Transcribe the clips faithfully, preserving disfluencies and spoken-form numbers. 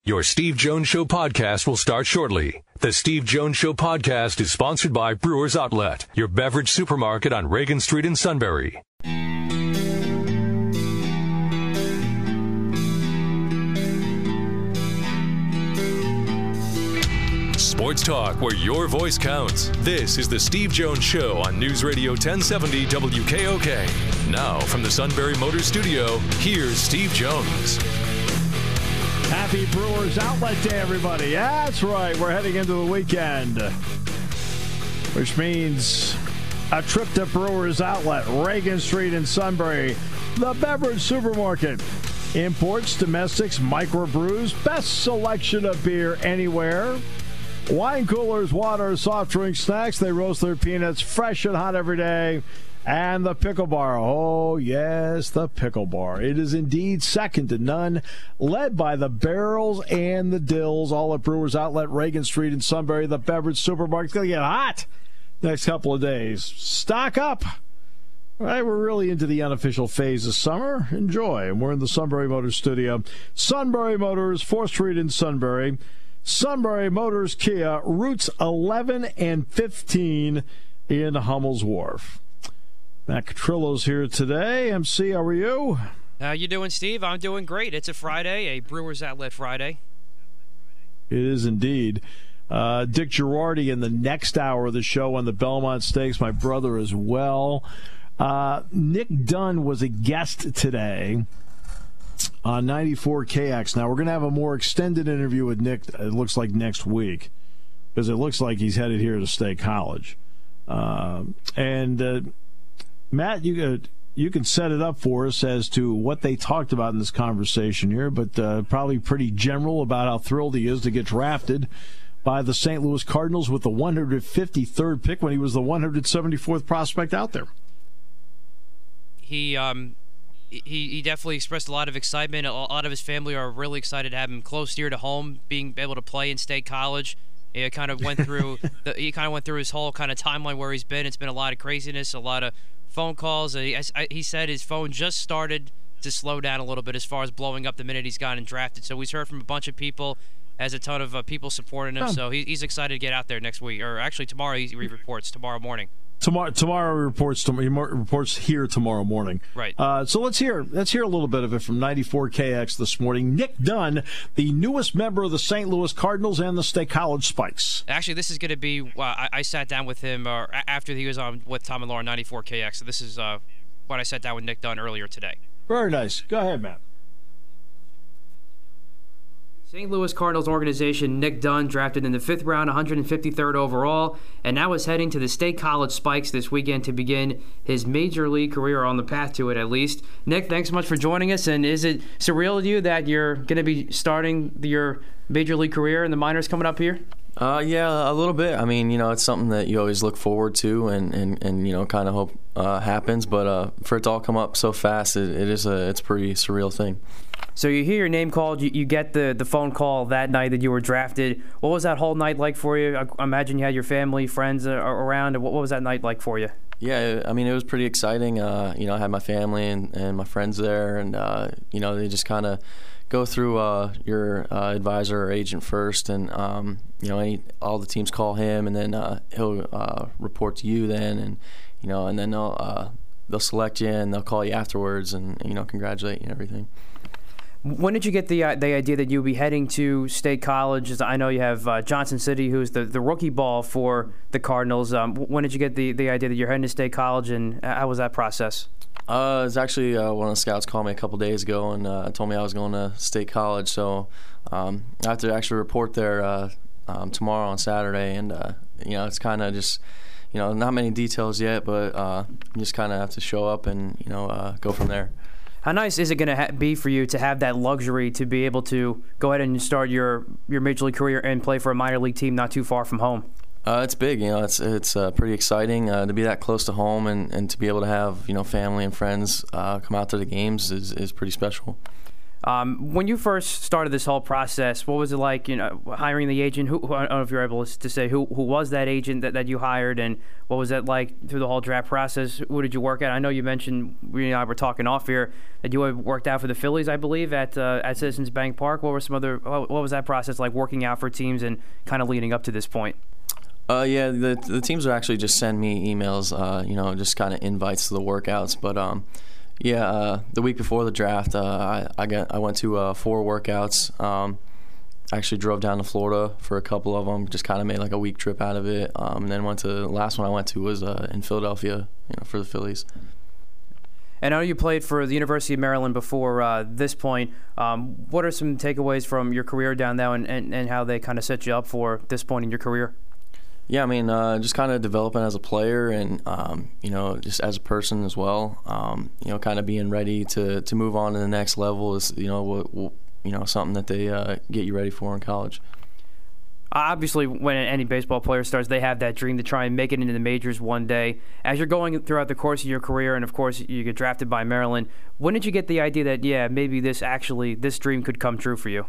Your Steve Jones Show podcast will start shortly. The Steve Jones Show podcast is sponsored by Brewers Outlet, your beverage supermarket on Reagan Street in Sunbury. Sports talk where your voice counts. This is the Steve Jones Show on News Radio ten seventy W K O K. Now from the Sunbury Motors Studio, here's Steve Jones. Happy Brewers Outlet Day, everybody. That's right. We're heading into the weekend, which means a trip to Brewers Outlet, Reagan Street in Sunbury, the beverage supermarket. Imports, domestics, microbrews, best selection of beer anywhere. Wine coolers, water, soft drinks, snacks. They roast their peanuts fresh and hot every day. And the Pickle Bar. Oh, yes, the Pickle Bar. It is indeed second to none, led by the Barrels and the Dills, all at Brewers Outlet, Reagan Street in Sunbury. The beverage supermarket's going to get hot next couple of days. Stock up. All right, we're really into the unofficial phase of summer. Enjoy. And we're in the Sunbury Motors studio. Sunbury Motors, fourth Street in Sunbury. Sunbury Motors Kia, routes eleven and fifteen in Hummel's Wharf. Matt Catrillo's here today. M C, how are you? How you doing, Steve? I'm doing great. It's a Friday, a Brewers Outlet Friday. It is indeed. Uh, Dick Girardi in the next hour of the show on the Belmont Stakes, my brother as well. Uh, Nick Dunn was a guest today on ninety-four K X. Now, we're going to have a more extended interview with Nick, it looks like next week, because it looks like he's headed here to State College. Uh, and... Uh, Matt, you uh, you can set it up for us as to what they talked about in this conversation here, but uh, probably pretty general about how thrilled he is to get drafted by the Saint Louis Cardinals with the one hundred fifty-third pick when he was the one hundred seventy-fourth prospect out there. He um he he definitely expressed a lot of excitement. A lot of his family are really excited to have him close here to home, being able to play in State College. He kind of went through the, he kind of went through his whole kind of timeline where he's been. It's been a lot of craziness, a lot of phone calls. He, he said his phone just started to slow down a little bit as far as blowing up the minute he's gotten drafted. So he's heard from a bunch of people, has a ton of uh, people supporting him. So he, he's excited to get out there next week, or actually tomorrow. He reports tomorrow morning. Tomorrow, tomorrow reports. He reports here tomorrow morning. Right. Uh, so let's hear. Let's hear a little bit of it from ninety-four K X this morning. Nick Dunn, the newest member of the Saint Louis Cardinals and the State College Spikes. Actually, this is going to be. Uh, I, I sat down with him uh, after he was on with Tom and Laura ninety-four K X. So this is uh, what I sat down with Nick Dunn earlier today. Very nice. Go ahead, Matt. Saint Louis Cardinals organization Nick Dunn drafted in the fifth round, one hundred fifty-third overall, and now is heading to the State College Spikes this weekend to begin his major league career, on the path to it at least. Nick, thanks so much for joining us. And is it surreal to you that you're going to be starting your major league career in the minors coming up here? Uh, yeah, a little bit. I mean, you know, it's something that you always look forward to and, and, and you know, kind of hope uh, happens. But uh, for it to all come up so fast, it, it is a it's a pretty surreal thing. So you hear your name called, you, you get the, the phone call that night that you were drafted. What was that whole night like for you? I, I imagine you had your family, friends uh, around. What, what was that night like for you? Yeah, I mean, it was pretty exciting. Uh, you know, I had my family and, and my friends there, and, uh, you know, they just kind of go through uh, your uh, advisor or agent first, and, um, you know, any, all the teams call him, and then uh, he'll uh, report to you then, and, you know, and then they'll, uh, they'll select you, and they'll call you afterwards and, you know, congratulate you and everything. When did you get the uh, the idea that you'll be heading to State College? I know you have uh, Johnson City, who's the, the rookie ball for the Cardinals. Um, when did you get the, the idea that you're heading to State College, and how was that process? Uh, it was actually uh, one of the scouts called me a couple days ago and uh, told me I was going to State College. So um, I have to actually report there uh, um, tomorrow on Saturday, and uh, you know, it's kind of just, you know, not many details yet, but uh, you just kind of have to show up and, you know, uh, go from there. How nice is it going to ha- be for you to have that luxury to be able to go ahead and start your, your major league career and play for a minor league team not too far from home? Uh, it's big, you know. It's it's uh, pretty exciting uh, to be that close to home, and, and to be able to have, you know, family and friends uh, come out to the games is, is pretty special. Um, when you first started this whole process, what was it like, you know, hiring the agent? Who, I don't know if you're able to say who who was that agent that, that you hired, and what was that like through the whole draft process? Who did you work at? I know you mentioned, we and I were talking off here, that you had worked out for the Phillies, I believe, at uh, at Citizens Bank Park. What were some other, what was that process like, working out for teams and kind of leading up to this point? Uh, yeah, the the teams would actually just send me emails, uh, you know, just kind of invites to the workouts. But um, yeah, uh, the week before the draft, uh, I I, got, I went to uh, four workouts. Um, actually drove down to Florida for a couple of them, just kind of made like a week trip out of it. Um, and then went to the last one I went to was uh, in Philadelphia, you know, for the Phillies. And I know you played for the University of Maryland before uh, this point. Um, what are some takeaways from your career down there, and, and, and how they kind of set you up for this point in your career? Yeah, I mean, uh, just kind of developing as a player, and um, you know, just as a person as well. Um, you know, kind of being ready to, to move on to the next level is, you know, what, what, you know, something that they uh, get you ready for in college. Obviously, when any baseball player starts, they have that dream to try and make it into the majors one day. As you're going throughout the course of your career, and of course you get drafted by Maryland, when did you get the idea that, yeah, maybe this actually, this dream could come true for you?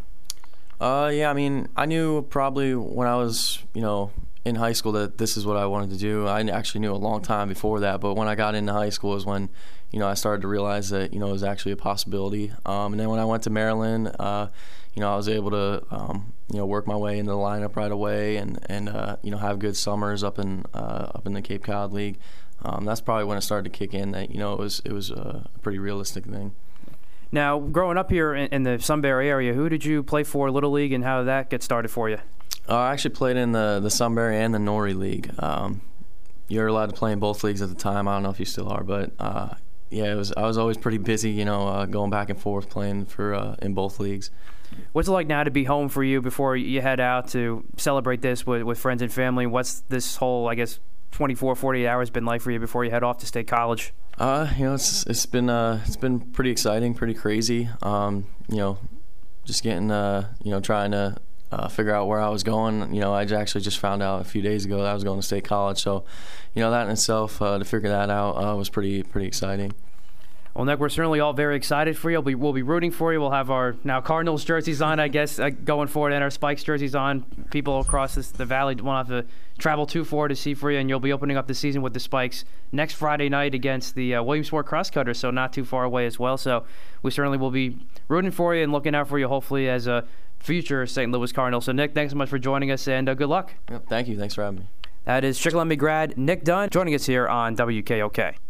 Uh, yeah, I mean, I knew probably when I was, you know, in high school that this is what I wanted to do. I actually knew a long time before that, but when I got into high school is when, you know, I started to realize that, you know, it was actually a possibility. Um, and then when I went to Maryland, uh, you know, I was able to, um, you know, work my way into the lineup right away, and and uh, you know, have good summers up in uh, up in the Cape Cod League. Um, that's probably when it started to kick in that, you know, it was it was a pretty realistic thing. Now, growing up here in, in the Sunbury area, who did you play for Little League, and how did that get started for you? Uh, I actually played in the, the Sunbury and the Norrie League. Um, you're allowed to play in both leagues at the time. I don't know if you still are, but uh, yeah, it was. I was always pretty busy, you know, uh, going back and forth playing for uh, in both leagues. What's it like now to be home for you before you head out to celebrate this with, with friends and family? What's this whole, I guess, twenty-four, forty-eight hours been like for you before you head off to state college? Uh, you know, it's it's been uh, it's been pretty exciting, pretty crazy. Um, you know, just getting uh, you know, trying to Uh, figure out where I was going. You know, I actually just found out a few days ago that I was going to state college. So, you know, that in itself, uh, to figure that out uh, was pretty pretty exciting. Well, Nick, we're certainly all very excited for you. We'll be, we'll be rooting for you. We'll have our now Cardinals jerseys on, I guess, uh, going forward, and our Spikes jerseys on. People across this, the valley won't have to travel too far to see for you, and you'll be opening up the season with the Spikes next Friday night against the uh, Williamsport Crosscutters, so not too far away as well. So we certainly will be rooting for you and looking out for you, hopefully, as a future Saint Louis Cardinal. So, Nick, thanks so much for joining us, and uh, good luck. Yep, thank you. Thanks for having me. That is Chickalemmy grad Nick Dunn joining us here on W K O K.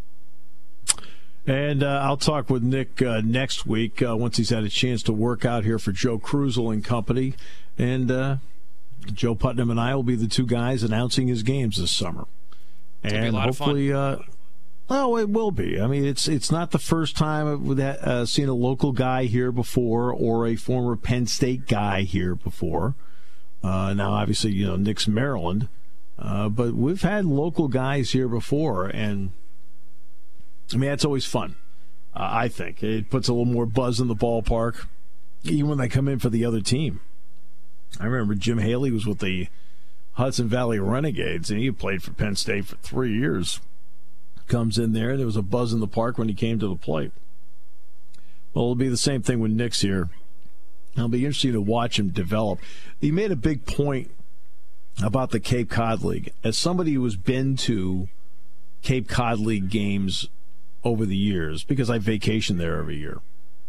And uh, I'll talk with Nick uh, next week uh, once he's had a chance to work out here for Joe Krusel and company. And uh, Joe Putnam and I will be the two guys announcing his games this summer. It's and gonna be a lot hopefully, of fun. Uh, well, it will be. I mean, it's it's not the first time I've uh, seen a local guy here before, or a former Penn State guy here before. Uh, now, obviously, you know, Nick's Maryland, uh, but we've had local guys here before, and I mean, that's always fun. Uh, I think it puts a little more buzz in the ballpark, even when they come in for the other team. I remember Jim Haley was with the Hudson Valley Renegades, and he played for Penn State for three years. Comes in there, there was a buzz in the park when he came to the plate. Well, it'll be the same thing with Nick's here. It'll be interesting to watch him develop. He made a big point about the Cape Cod League. As somebody who has been to Cape Cod League games over the years, because I vacation there every year,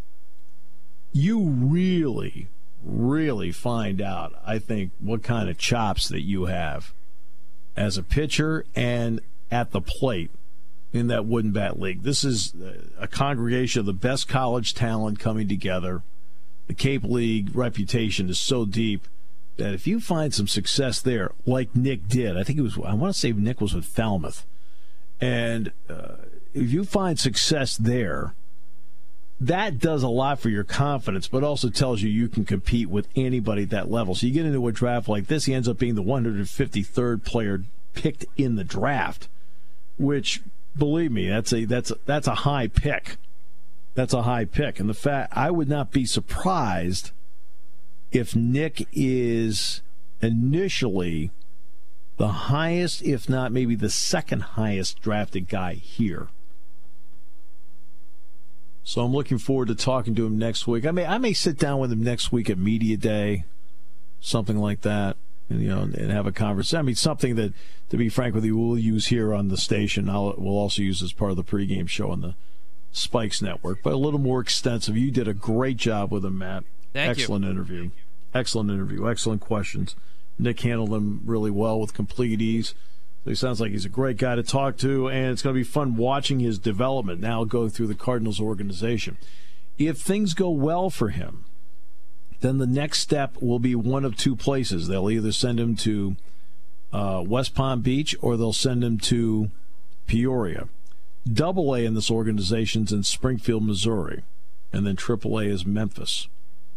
you really, really find out, I think, what kind of chops that you have as a pitcher and at the plate in that wooden bat league. This is a congregation of the best college talent coming together. The Cape League reputation is so deep that if you find some success there, like Nick did, I think it was, I want to say Nick was with Falmouth, and uh, if you find success there, that does a lot for your confidence, but also tells you you can compete with anybody at that level. So you get into a draft like this, he ends up being the one hundred fifty-third player picked in the draft, which, believe me, that's a that's a, that's a high pick. That's a high pick. And the fact, I would not be surprised if Nick is initially the highest, if not maybe the second highest drafted guy here. So I'm looking forward to talking to him next week. I may I may sit down with him next week at Media Day, something like that, and, you know, and have a conversation. I mean, something that, to be frank with you, we'll use here on the station. I'll, we'll also use as part of the pregame show on the Spikes Network, but a little more extensive. You did a great job with him, Matt. Thank Excellent you. interview. Excellent interview. Excellent questions. Nick handled them really well with complete ease. So he sounds like he's a great guy to talk to, and it's going to be fun watching his development now going through the Cardinals organization. If things go well for him, then the next step will be one of two places. They'll either send him to uh, West Palm Beach or they'll send him to Peoria. Double A in this organization's in Springfield, Missouri, and then Triple A is Memphis.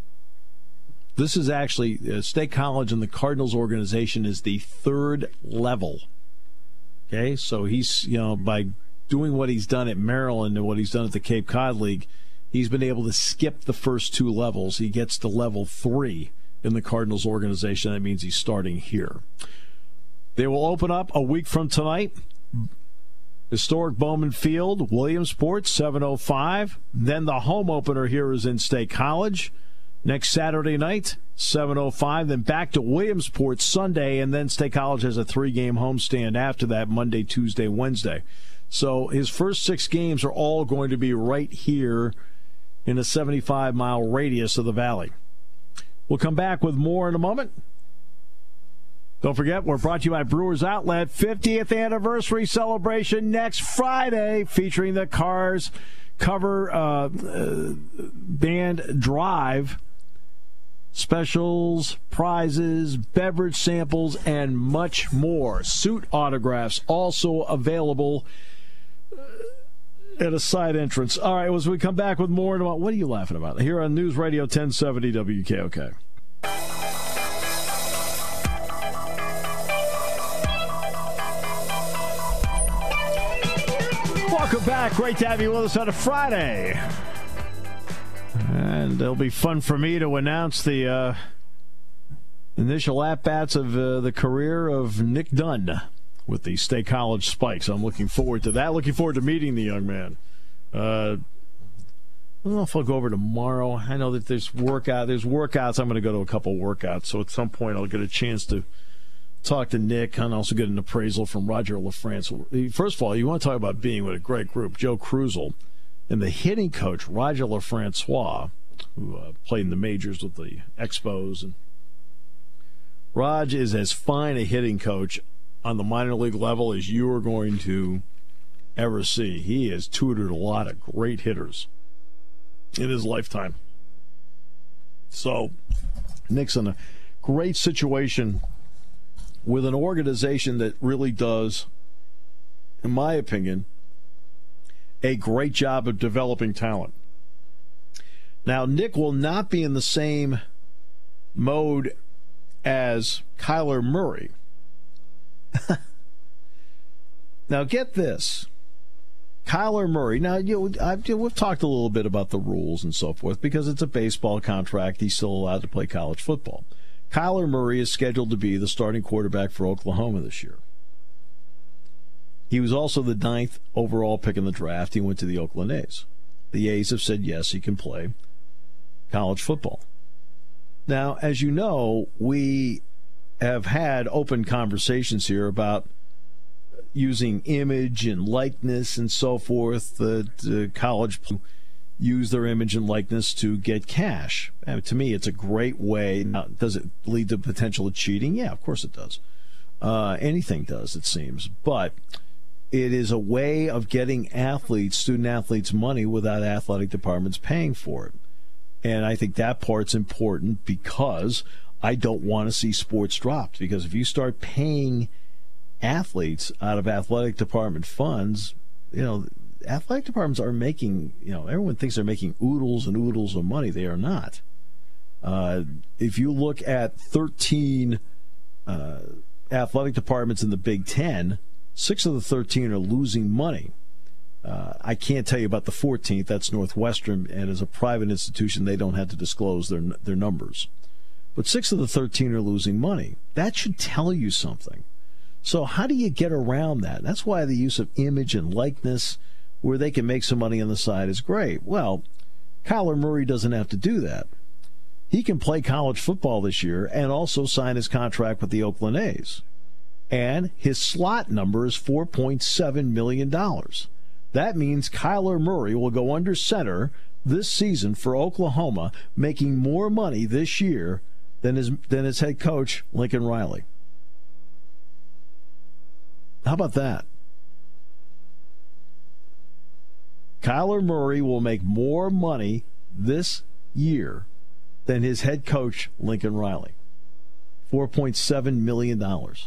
This is actually, uh, State College in the Cardinals organization is the third level. Okay, so he's, you know, by doing what he's done at Maryland and what he's done at the Cape Cod League, he's been able to skip the first two levels. He gets to level three in the Cardinals organization. That means he's starting here. They will open up a week from tonight. Historic Bowman Field, Williamsport, seven oh five. Then the home opener here is in State College. Next Saturday night, seven oh five, then back to Williamsport Sunday, and then State College has a three-game homestand after that, Monday, Tuesday, Wednesday. So his first six games are all going to be right here in a seventy-five mile radius of the Valley. We'll come back with more in a moment. Don't forget, we're brought to you by Brewers Outlet, fiftieth anniversary celebration next Friday, featuring the Cars cover uh, uh, band Drive. Specials, prizes, beverage samples, and much more. Suit autographs also available at a side entrance. All right, as we come back with more about, what are you laughing about? Here on News Radio ten seventy W K O K. Welcome back. Great to have you with us on a Friday. And it'll be fun for me to announce the uh, initial at-bats of uh, the career of Nick Dunn with the State College Spikes. I'm looking forward to that. Looking forward to meeting the young man. Uh, I don't know if I'll go over tomorrow. I know that there's workout. There's workouts. I'm going to go to a couple workouts. So at some point I'll get a chance to talk to Nick and also get an appraisal from Roger LaFrance. First of all, you want to talk about being with a great group. Joe Krusel and the hitting coach, Roger LaFrancois, who uh, played in the majors with the Expos. And Raj is as fine a hitting coach on the minor league level as you are going to ever see. He has tutored a lot of great hitters in his lifetime. So Nick's in a great situation with an organization that really does, in my opinion, a great job of developing talent. Now, Nick will not be in the same mode as Kyler Murray. Now, get this. Kyler Murray, now, you know, I've, we've talked a little bit about the rules and so forth because it's a baseball contract. He's still allowed to play college football. Kyler Murray is scheduled to be the starting quarterback for Oklahoma this year. He was also the ninth overall pick in the draft. He went to the Oakland A's. The A's have said, yes, he can play college football. Now, as you know, we have had open conversations here about using image and likeness and so forth. The, the college use their image and likeness to get cash. And to me, it's a great way. Now, does it lead to potential of cheating? Yeah, of course it does. Uh, anything does, it seems. But it is a way of getting athletes, student athletes, money without athletic departments paying for it. And I think that part's important because I don't want to see sports dropped. Because if you start paying athletes out of athletic department funds, you know, athletic departments are making, you know, everyone thinks they're making oodles and oodles of money. They are not. Uh, if you look at thirteen uh, athletic departments in the Big Ten, six of the thirteen are losing money. Uh, I can't tell you about the fourteenth. That's Northwestern, and as a private institution, they don't have to disclose their their numbers. But six of the thirteen are losing money. That should tell you something. So how do you get around that? That's why the use of image and likeness, where they can make some money on the side is great. Well, Kyler Murray doesn't have to do that. He can play college football this year and also sign his contract with the Oakland A's. And his slot number is four point seven million dollars. That means Kyler Murray will go under center this season for Oklahoma, making more money this year than his, than his head coach, Lincoln Riley. How about that? Kyler Murray will make more money this year than his head coach, Lincoln Riley. four point seven million dollars.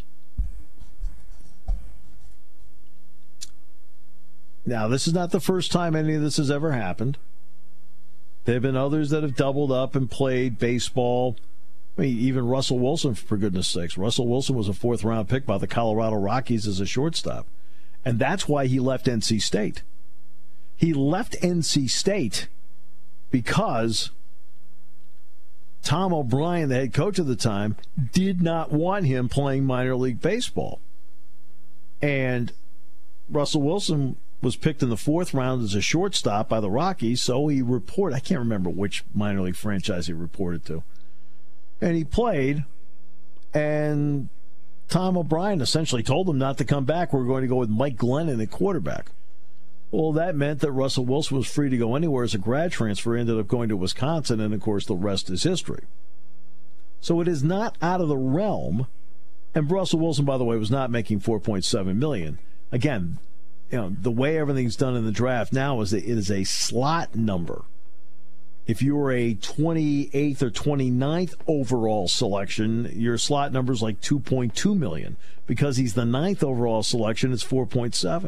Now, this is not the first time any of this has ever happened. There have been others that have doubled up and played baseball. I mean, even Russell Wilson, for goodness sakes. Russell Wilson was a fourth-round pick by the Colorado Rockies as a shortstop. And that's why he left N C State. He left N C State because Tom O'Brien, the head coach at the time, did not want him playing minor league baseball. And Russell Wilson was picked in the fourth round as a shortstop by the Rockies, so he reported, I can't remember which minor league franchise he reported to. And he played, and Tom O'Brien essentially told him not to come back. We're going to go with Mike Glennon at quarterback. Well, that meant that Russell Wilson was free to go anywhere as a grad transfer. He ended up going to Wisconsin, and, of course, the rest is history. So it is not out of the realm. And Russell Wilson, by the way, was not making four point seven million dollars. Again, you know, the way everything's done in the draft now is that it is a slot number. If you were a twenty-eighth or twenty-ninth overall selection, your slot number is like two point two million dollars. Because he's the ninth overall selection, it's four point seven.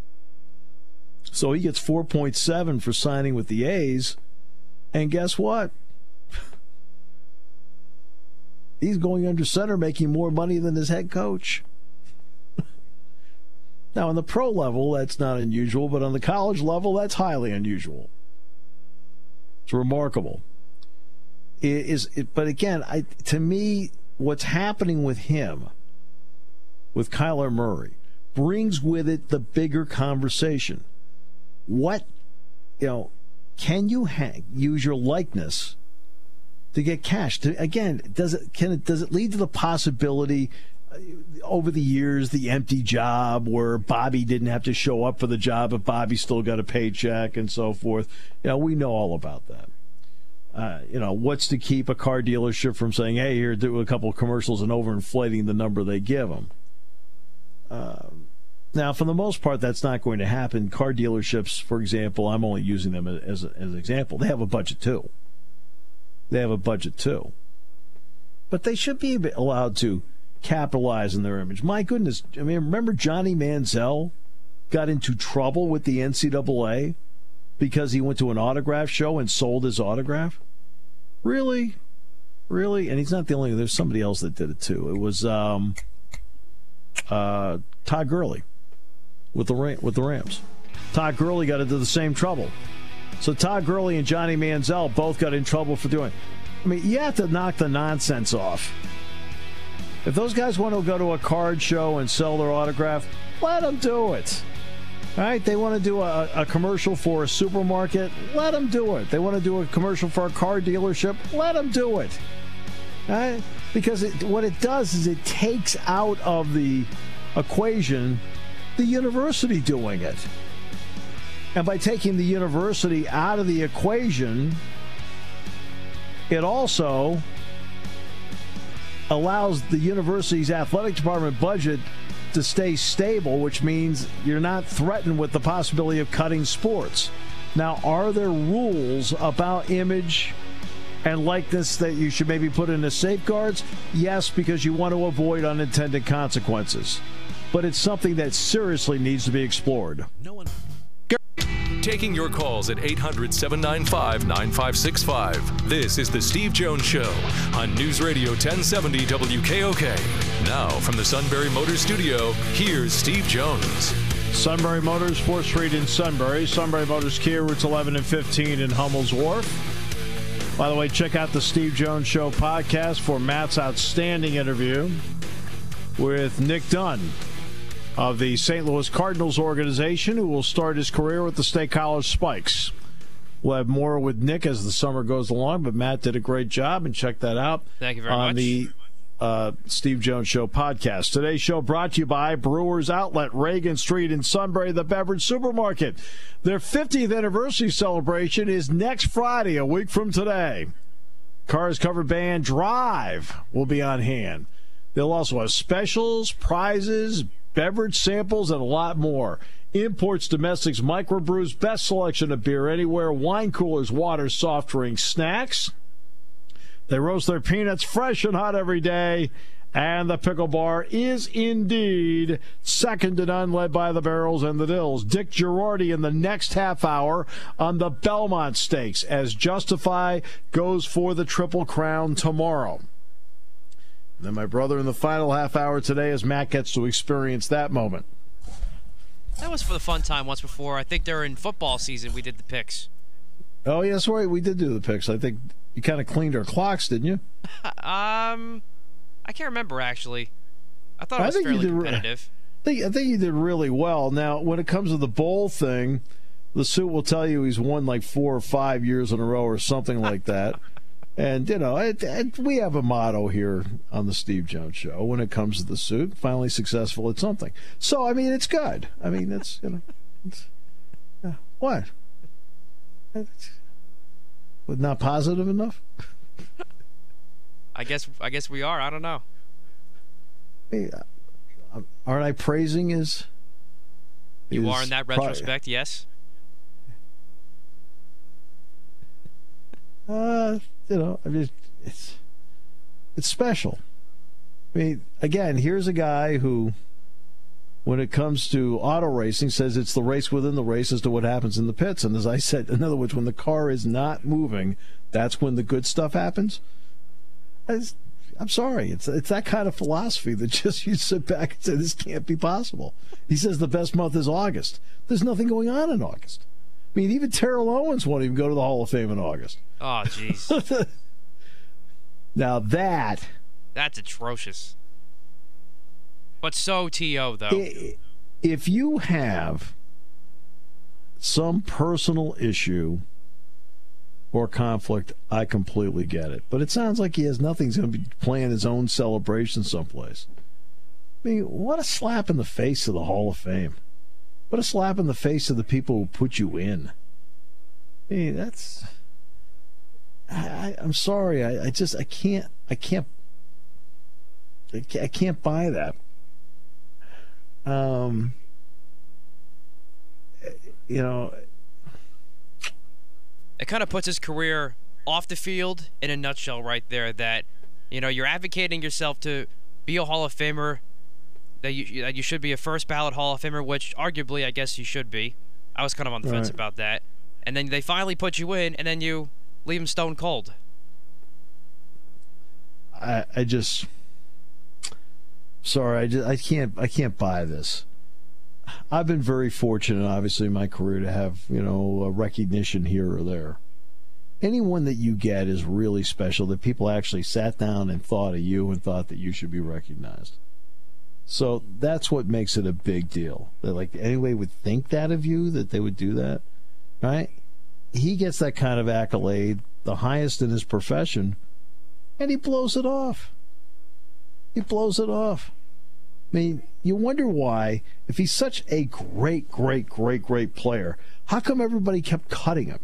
So he gets four point seven for signing with the A's. And guess what? He's going under center making more money than his head coach. Now, on the pro level, that's not unusual, but on the college level, that's highly unusual. It's remarkable. It is, it, but again, I, to me, what's happening with him, with Kyler Murray, brings with it the bigger conversation. What, you know, can you ha- use your likeness to get cash? To, again, does it can it does it lead to the possibility uh, over the years the empty job where Bobby didn't have to show up for the job, but Bobby still got a paycheck and so forth? You know, we know all about that. Uh, you know, what's to keep a car dealership from saying, "Hey, here, do a couple of commercials and overinflating the number they give them"? Um, Now, for the most part, that's not going to happen. Car dealerships, for example, I'm only using them as, a, as an example. They have a budget, too. They have a budget, too. But they should be allowed to capitalize on their image. My goodness, I mean, remember Johnny Manziel got into trouble with the N C double A because he went to an autograph show and sold his autograph? Really? Really? And he's not the only one. There's somebody else that did it, too. It was um, uh, Todd Gurley. With the with the Rams. Todd Gurley got into the same trouble. So Todd Gurley and Johnny Manziel both got in trouble for doing it. I mean, you have to knock the nonsense off. If those guys want to go to a card show and sell their autograph, let them do it. All right? They want to do a, a commercial for a supermarket, let them do it. They want to do a commercial for a car dealership, let them do it. All right? Because it, what it does is it takes out of the equation the university doing it. And by taking the university out of the equation, it also allows the university's athletic department budget to stay stable, which means you're not threatened with the possibility of cutting sports. Now, are there rules about image and likeness that you should maybe put into safeguards? Yes, because you want to avoid unintended consequences. But it's something that seriously needs to be explored. No one. Taking your calls at eight hundred, seven nine five, nine five six five. This is the Steve Jones Show on News Radio ten seventy W K O K. Now from the Sunbury Motors Studio, here's Steve Jones. Sunbury Motors, fourth Street in Sunbury. Sunbury Motors Kia, routes eleven and fifteen in Hummel's Wharf. By the way, check out the Steve Jones Show podcast for Matt's outstanding interview with Nick Dunn of the Saint Louis Cardinals organization, who will start his career with the State College Spikes. We'll have more with Nick as the summer goes along, but Matt did a great job, and check that out. Thank you very on much. the uh, Steve Jones Show podcast. Today's show brought to you by Brewers Outlet, Reagan Street in Sunbury, the beverage supermarket. Their fiftieth anniversary celebration is next Friday, a week from today. Cars covered band Drive will be on hand. They'll also have specials, prizes, beverage samples, and a lot more. Imports, domestics, microbrews, best selection of beer anywhere, wine coolers, water, soft drinks, snacks. They roast their peanuts fresh and hot every day. And the pickle bar is indeed second to none, led by the Barrels and the Dills. Dick Girardi in the next half hour on the Belmont Stakes as Justify goes for the Triple Crown tomorrow. And then my brother in the final half hour today as Matt gets to experience that moment. That was for the fun time once before. I think during football season we did the picks. Oh, yes, right. We did do the picks. I think you kind of cleaned our clocks, didn't you? um... I can't remember, actually. I thought it was I think fairly you did, competitive. I think, I think you did really well. Now, when it comes to the bowl thing, the suit will tell you he's won like four or five years in a row or something like that. And, you know, it, it, we have a motto here on the Steve Jones Show when it comes to the suit, finally successful at something. So, I mean, it's good. I mean, it's, you know, it's, uh, what? It's, not positive enough? I guess I guess we are. I don't know. Hey, uh, aren't I praising his? You his are in that pro- retrospect, yes. Uh, you know, I mean, it's it's special. I mean, again, here's a guy who, when it comes to auto racing, says it's the race within the race as to what happens in the pits. And as I said, in other words, when the car is not moving, that's when the good stuff happens. I'm sorry. It's it's that kind of philosophy that just you sit back and say, this can't be possible. He says the best month is August. There's nothing going on in August. I mean, even Terrell Owens won't even go to the Hall of Fame in August. Oh, jeez. Now that... That's atrocious. But so T O, though. If you have some personal issue or conflict, I completely get it. But it sounds like he has nothing. He's going to be playing his own celebration someplace. I mean, what a slap in the face of the Hall of Fame. What a slap in the face of the people who put you in. I mean, that's... I, I'm sorry. I, I just, I can't, I can't, I can't, I can't buy that. Um, you know... It kind of puts his career off the field in a nutshell right there, that, you know, you're advocating yourself to be a Hall of Famer, that you that you should be a first ballot Hall of Famer, which arguably I guess you should be. I was kind of on the fence right. about that. And then they finally put you in, and then you leave him stone cold. I I just sorry, I just I can't I can't buy this. I've been very fortunate, obviously, in my career to have, you know, a recognition here or there. Anyone that you get is really special, that people actually sat down and thought of you and thought that you should be recognized. So that's what makes it a big deal. That, like, anybody would think that of you, that they would do that, right? He gets that kind of accolade, the highest in his profession, and he blows it off. He blows it off. I mean, you wonder why, if he's such a great, great, great, great player, how come everybody kept cutting him?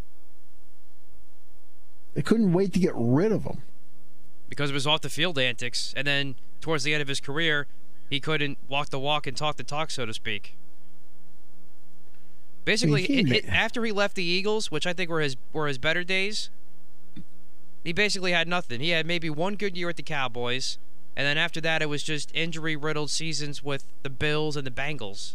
They couldn't wait to get rid of him. Because of his off-the-field antics, and then towards the end of his career, he couldn't walk the walk and talk the talk, so to speak. Basically, I mean, he it, it, after he left the Eagles, which I think were his were his better days, he basically had nothing. He had maybe one good year at the Cowboys, and then after that, it was just injury-riddled seasons with the Bills and the Bengals.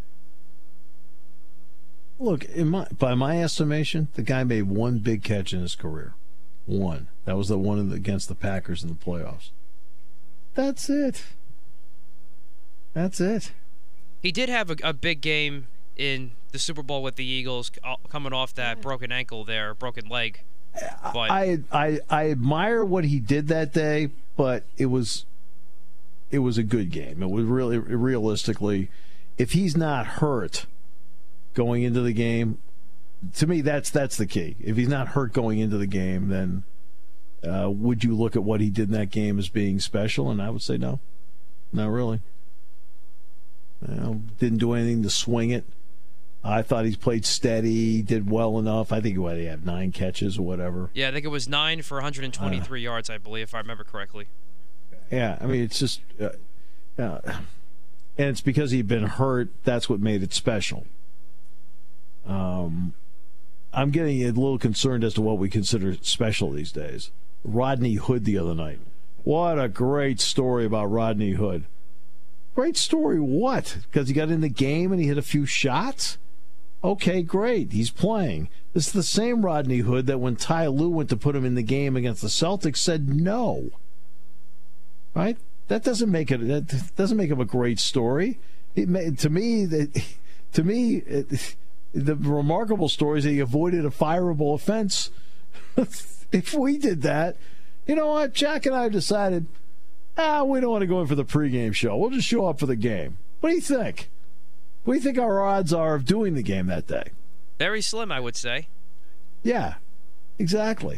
Look, in my, by my estimation, the guy made one big catch in his career. One. That was the one against the Packers in the playoffs. That's it. That's it. He did have a, a big game in the Super Bowl with the Eagles, coming off that broken ankle there, broken leg. But I I I admire what he did that day, but it was it was a good game. It was really realistically, if he's not hurt going into the game, to me, that's that's the key. If he's not hurt going into the game, then uh, would you look at what he did in that game as being special? And I would say no, not really. You know, didn't do anything to swing it. I thought he's played steady, did well enough. I think what, he had nine catches or whatever. Yeah, I think it was nine for one hundred twenty-three uh, yards, I believe, if I remember correctly. Yeah, I mean, it's just, uh, uh, and it's because he'd been hurt. That's what made it special. Um, I'm getting a little concerned as to what we consider special these days. Rodney Hood the other night. What a great story about Rodney Hood. Great story, what? Because he got in the game and he hit a few shots? Okay, great. He's playing. This is the same Rodney Hood that when Ty Lue went to put him in the game against the Celtics said no. Right? That doesn't make it. That doesn't make him a great story. It, to me, that, to me, it, the remarkable story is that he avoided a fireable offense. If we did that, you know what? Jack and I decided, ah, we don't want to go in for the pregame show. We'll just show up for the game. What do you think? What do you think our odds are of doing the game that day? Very slim, I would say. Yeah, exactly.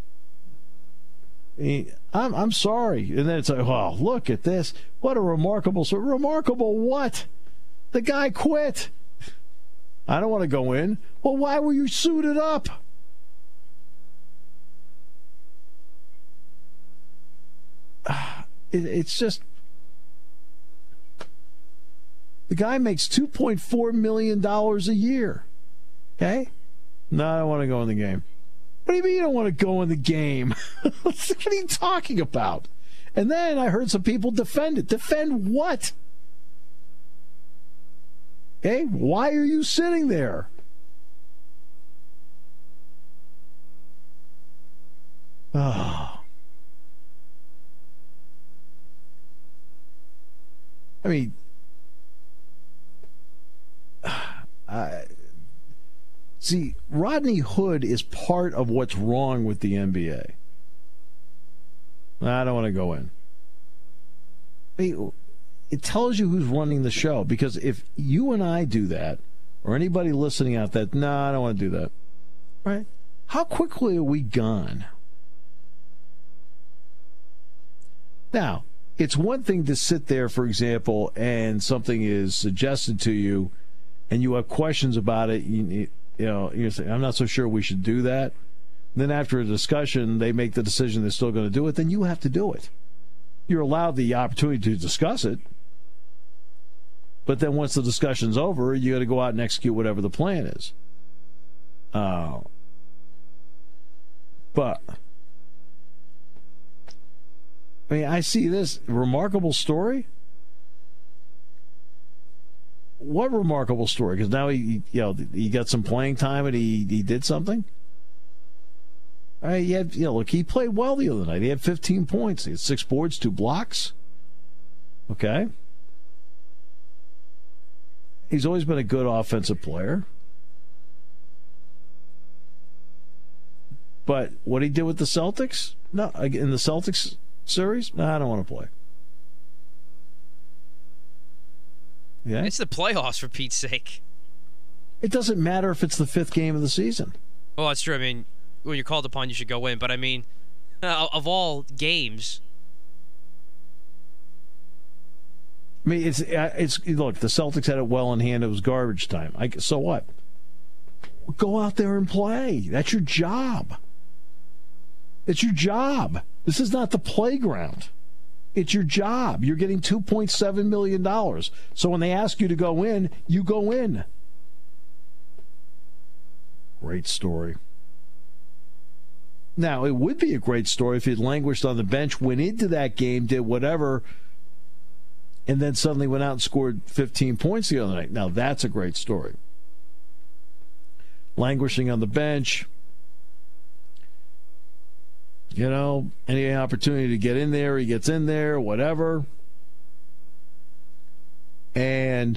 I mean, I'm I'm sorry. And then it's like, oh, look at this. What a remarkable story. Remarkable what? The guy quit. I don't want to go in. Well, why were you suited up? It, it's just... The guy makes two point four million dollars a year. Okay? No, I don't want to go in the game. What do you mean you don't want to go in the game? What are you talking about? And then I heard some people defend it. Defend what? Okay? Why are you sitting there? Oh. I mean, I, see, Rodney Hood is part of what's wrong with the N B A. I don't want to go in. I mean, it tells you who's running the show, because if you and I do that, or anybody listening out that, no, nah, I don't want to do that, right? How quickly are we gone? Now, it's one thing to sit there, for example, and something is suggested to you, and you have questions about it. You, you know, you say, I'm not so sure we should do that. Then after a discussion, they make the decision they're still going to do it. Then you have to do it. You're allowed the opportunity to discuss it. But then once the discussion's over, you got to go out and execute whatever the plan is. Uh, but... I mean, I see this remarkable story. What remarkable story? Because now he, you know, he got some playing time and he, he did something. All right, he had, you know, look, he played well the other night. He had fifteen points. He had six boards, two blocks. Okay. He's always been a good offensive player. But what he did with the Celtics? No, in the Celtics series? No, I don't want to play. Yeah, it's the playoffs, for Pete's sake. It doesn't matter if it's the fifth game of the season. Well, that's true. I mean, when you're called upon, you should go in. But I mean, uh, of all games, I mean, it's it's look. The Celtics had it well in hand. It was garbage time. I, so what? Go out there and play. That's your job. It's your job. This is not the playground. It's your job. You're getting two point seven million dollars. So when they ask you to go in, you go in. Great story. Now, it would be a great story if he had languished on the bench, went into that game, did whatever, and then suddenly went out and scored fifteen points the other night. Now, that's a great story. Languishing on the bench, you know, any opportunity to get in there, he gets in there, whatever. And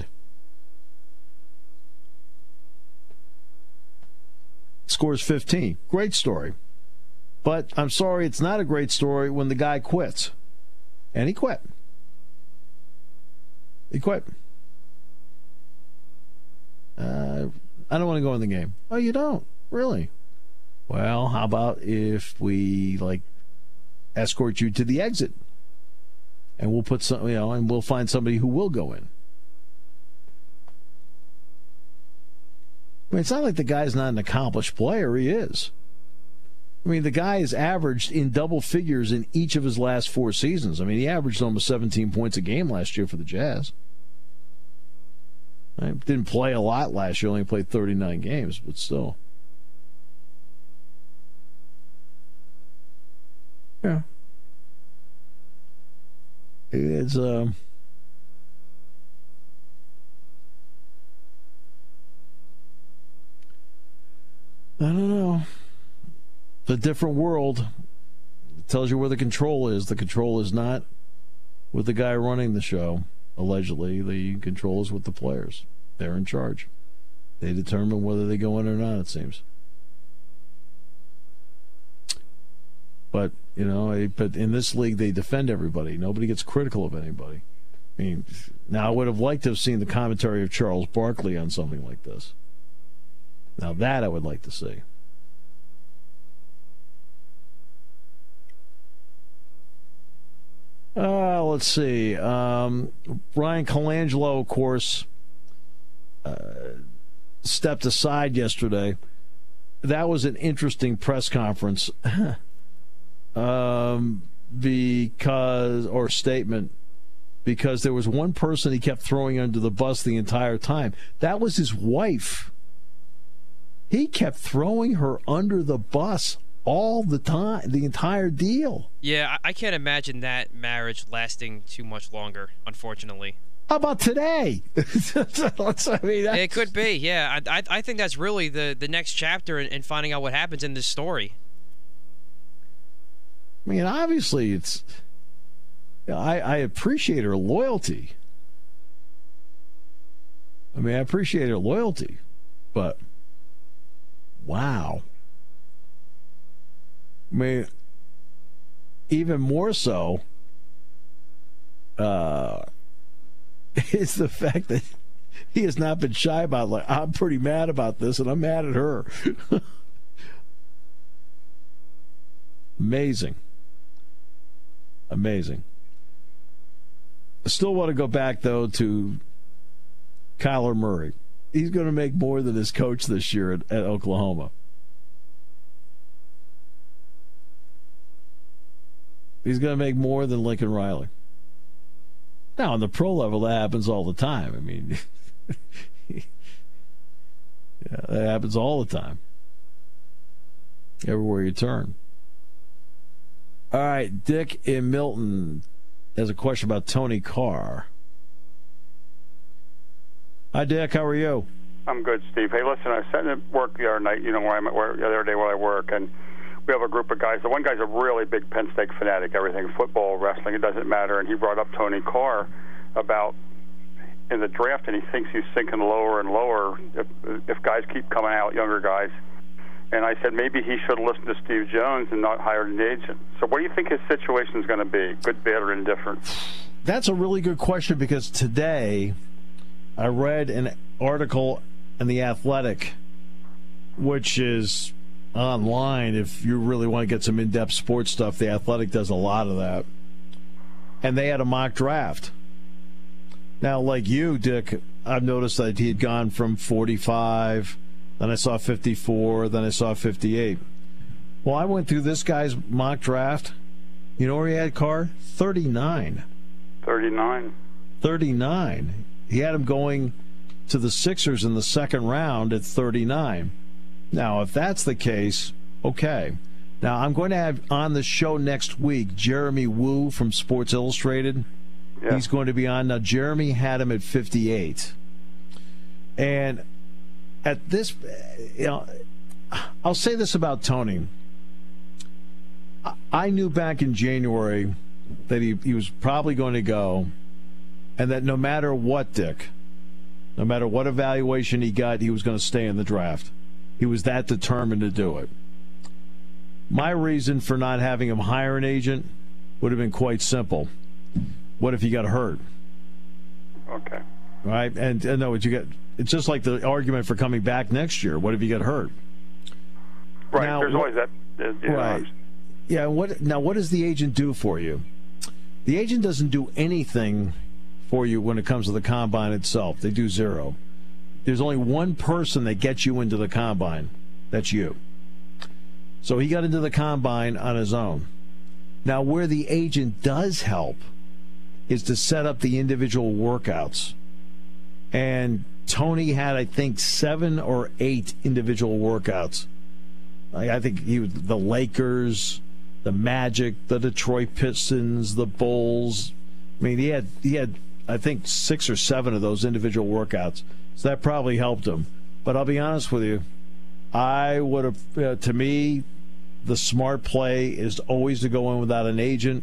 scores fifteen. Great story. But I'm sorry, it's not a great story when the guy quits. And he quit. He quit. Uh, I don't want to go in the game. Oh, you don't? Really? Well, how about if we, like, escort you to the exit? And we'll put some, you know, and we'll find somebody who will go in. I mean, it's not like the guy's not an accomplished player. He is. I mean, the guy has averaged in double figures in each of his last four seasons. I mean, he averaged almost seventeen points a game last year for the Jazz. Right? Didn't play a lot last year. Only played thirty-nine games, but still. Yeah. It's um. I don't know. It's a different world. It tells you where the control is. The control is not with the guy running the show. Allegedly, the control is with the players. They're in charge. They determine whether they go in or not, it seems. But, you know, but in this league, they defend everybody. Nobody gets critical of anybody. I mean, now I would have liked to have seen the commentary of Charles Barkley on something like this. Now that I would like to see. Uh, let's see. Um, Ryan Colangelo, of course, uh, stepped aside yesterday. That was an interesting press conference. um, because, or statement, because there was one person he kept throwing under the bus the entire time. That was his wife. He kept throwing her under the bus all the time, the entire deal. Yeah, I can't imagine that marriage lasting too much longer, unfortunately. How about today? I mean, it could be, yeah. I, I, I think that's really the, the next chapter in, in finding out what happens in this story. I mean, obviously, it's. I, I appreciate her loyalty. I mean, I appreciate her loyalty, but wow. I mean, even more so uh, is the fact that he has not been shy about, like, I'm pretty mad about this, and I'm mad at her. Amazing. Amazing. I still want to go back, though, to Kyler Murray. He's going to make more than his coach this year at, at Oklahoma. He's going to make more than Lincoln Riley. Now, on the pro level, that happens all the time. I mean, yeah, that happens all the time. Everywhere you turn. All right, Dick in Milton has a question about Tony Carr. Hi, Dick. How are you? I'm good, Steve. Hey, listen, I was sitting at work the other night, you know, where I'm at work, the other day where I work, and we have a group of guys. The one guy's a really big Penn State fanatic, everything, football, wrestling, it doesn't matter, and he brought up Tony Carr about in the draft, and he thinks he's sinking lower and lower if, if guys keep coming out, younger guys. And I said maybe he should listen to Steve Jones and not hire an agent. So what do you think his situation is going to be, good, bad, or indifferent? That's a really good question, because today I read an article in The Athletic, which is online if you really want to get some in-depth sports stuff. The Athletic does a lot of that. And they had a mock draft. Now, like you, Dick, I've noticed that he had gone from forty-five, then I saw fifty-four, then I saw fifty-eight. Well, I went through this guy's mock draft. You know where he had Carr? thirty-nine. thirty-nine. thirty-nine. He had him going to the Sixers in the second round at thirty-nine. Now, if that's the case, okay. Now, I'm going to have on the show next week Jeremy Wu from Sports Illustrated. Yeah. He's going to be on. Now, Jeremy had him at fifty-eight. And at this, you know, I'll say this about Tony. I knew back in January that he, he was probably going to go, and that no matter what, Dick, no matter what evaluation he got, he was going to stay in the draft. He was that determined to do it. My reason for not having him hire an agent would have been quite simple. What if he got hurt? Okay. right? And, and no, what you get, it's just like the argument for coming back next year. What if you get hurt? Right. Now, There's always that. You know, right. Yeah. What now? What does the agent do for you? The agent doesn't do anything for you when it comes to the combine itself. They do zero. There's only one person that gets you into the combine. That's you. So he got into the combine on his own. Now, where the agent does help is to set up the individual workouts. And Tony had, I think, seven or eight individual workouts. I think he was the Lakers, the Magic, the Detroit Pistons, the Bulls. I mean, he had he had I think six or seven of those individual workouts. So that probably helped him. But I'll be honest with you, I would have. Uh, to me, the smart play is always to go in without an agent,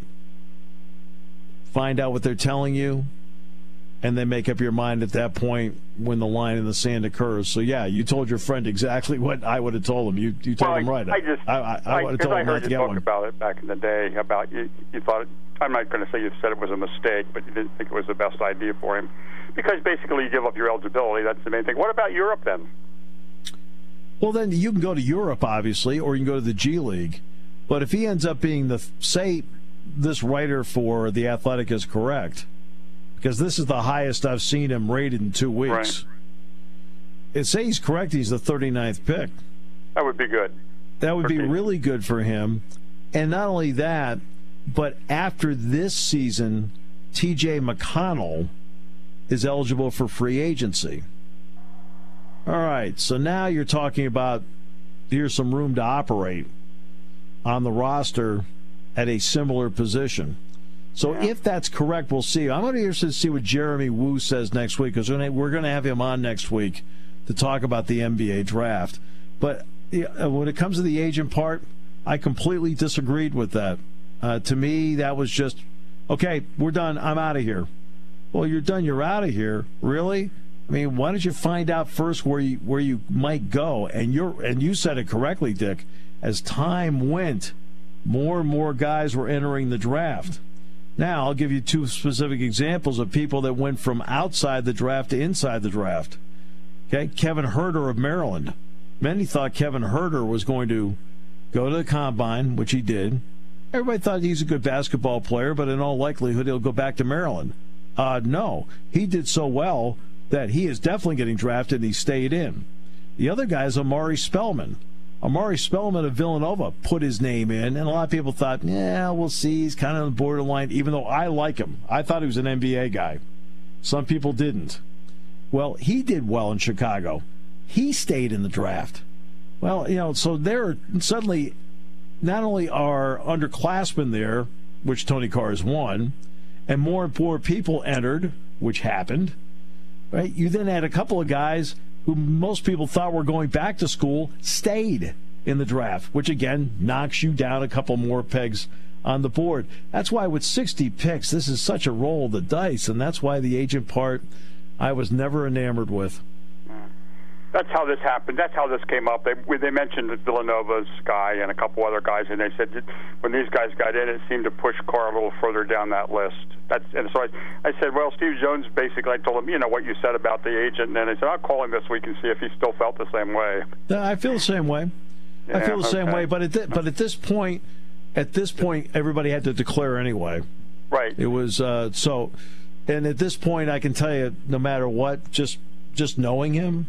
find out what they're telling you, and then make up your mind at that point when the line in the sand occurs. So, yeah, you told your friend exactly what I would have told him. You you told well, him right. I just I, I, I would have told I him heard not to you get talk one. about it back in the day. About you, you thought it, I'm not going to say you said it was a mistake, but you didn't think it was the best idea for him because basically you give up your eligibility. That's the main thing. What about Europe then? Well, then you can go to Europe, obviously, or you can go to the G League. But if he ends up being the say, this writer for The Athletic is correct, because this is the highest I've seen him rated in two weeks. Right. It say he's correct. He's the thirty-ninth pick. That would be good. That would be Okay. really good for him. And not only that, but after this season, T J McConnell is eligible for free agency. All right, so now you're talking about here's some room to operate on the roster at a similar position. So Yeah. if that's correct, we'll see. I'm going to be interested to see what Jeremy Wu says next week, because we're going to have him on next week to talk about the N B A draft. But yeah, when it comes to the agent part, I completely disagreed with that. Uh, to me, that was just, okay, we're done. I'm out of here. Well, you're done. You're out of here. Really? I mean, why don't you find out first where you where you might go? And you're and you said it correctly, Dick. As time went, more and more guys were entering the draft. Now, I'll give you two specific examples of people that went from outside the draft to inside the draft. Okay, Kevin Huerter of Maryland. Many thought Kevin Huerter was going to go to the combine, which he did. Everybody thought he's a good basketball player, but in all likelihood, he'll go back to Maryland. Uh, no, he did so well that he is definitely getting drafted, and he stayed in. The other guy is Amari Spellman. Amari Spellman of Villanova put his name in, and a lot of people thought, yeah, we'll see. He's kind of on the borderline, even though I like him. I thought he was an N B A guy. Some people didn't. Well, he did well in Chicago. He stayed in the draft. Well, you know, so there suddenly not only are underclassmen there, which Tony Carr has won, and more and more people entered, which happened. Right? You then had a couple of guys who most people thought were going back to school stayed in the draft, which again knocks you down a couple more pegs on the board. That's why with sixty picks, this is such a roll of the dice, and that's why the agent part I was never enamored with. That's how this happened. That's how this came up. They they mentioned Villanova's guy and a couple other guys, and they said that when these guys got in, it seemed to push Carr a little further down that list. That's and so I, I said, well, Steve Jones basically, I told him, you know, what you said about the agent, and then I said, I'll call him this week and see if he still felt the same way. I feel the same way. Yeah, I feel the same okay. way, but at th- but at this point, at this point, everybody had to declare anyway. Right. It was uh, so, and at this point, I can tell you, no matter what, just just knowing him,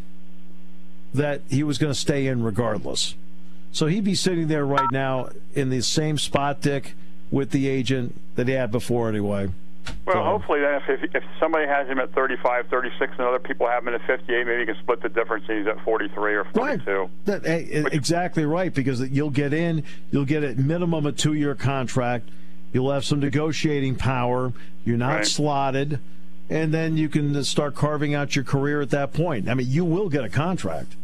that he was going to stay in regardless. So he'd be sitting there right now in the same spot, Dick, with the agent that he had before anyway. Well, so, hopefully then if, if if somebody has him at thirty-five, thirty-six, and other people have him at fifty-eight, maybe you can split the difference and he's at forty-three or forty-two. Right. That, hey, exactly right, because you'll get in, you'll get at minimum a two-year contract, you'll have some negotiating power, you're not Right. slotted, and then you can start carving out your career at that point. I mean, you will get a contract.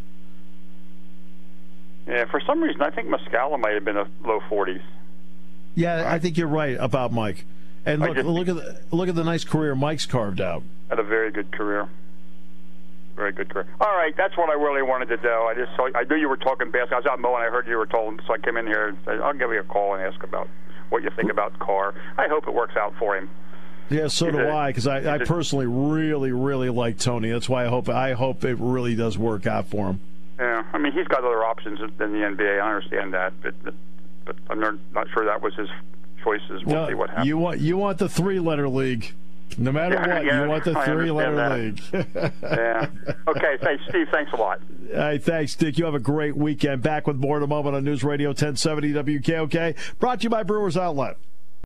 Yeah, for some reason, I think Muscala might have been a low forties. Yeah, I think you're right about Mike. And I look, just- look at the, look at the nice career Mike's carved out. Had a very good career. Very good career. All right, that's what I really wanted to do. I just saw, I knew you were talking basketball. I was out mowing. I heard you were told, so I came in here and said, I'll give you a call and ask about what you think about Carr. I hope it works out for him. Yeah, so he's do a, I, because I, I personally really, really like Tony. That's why I hope I hope it really does work out for him. Yeah, I mean, he's got other options than the N B A. I understand that, but but, but I'm not, not sure that was his choices. We'll no, see what happens. You want you want the three-letter league. No matter yeah, what, yeah, you want the I three-letter league. yeah. Okay, thanks, Steve. Thanks a lot. Hey, thanks, Dick. You have a great weekend. Back with more in a moment on News Radio ten seventy W K O K. Brought to you by Brewers Outlet.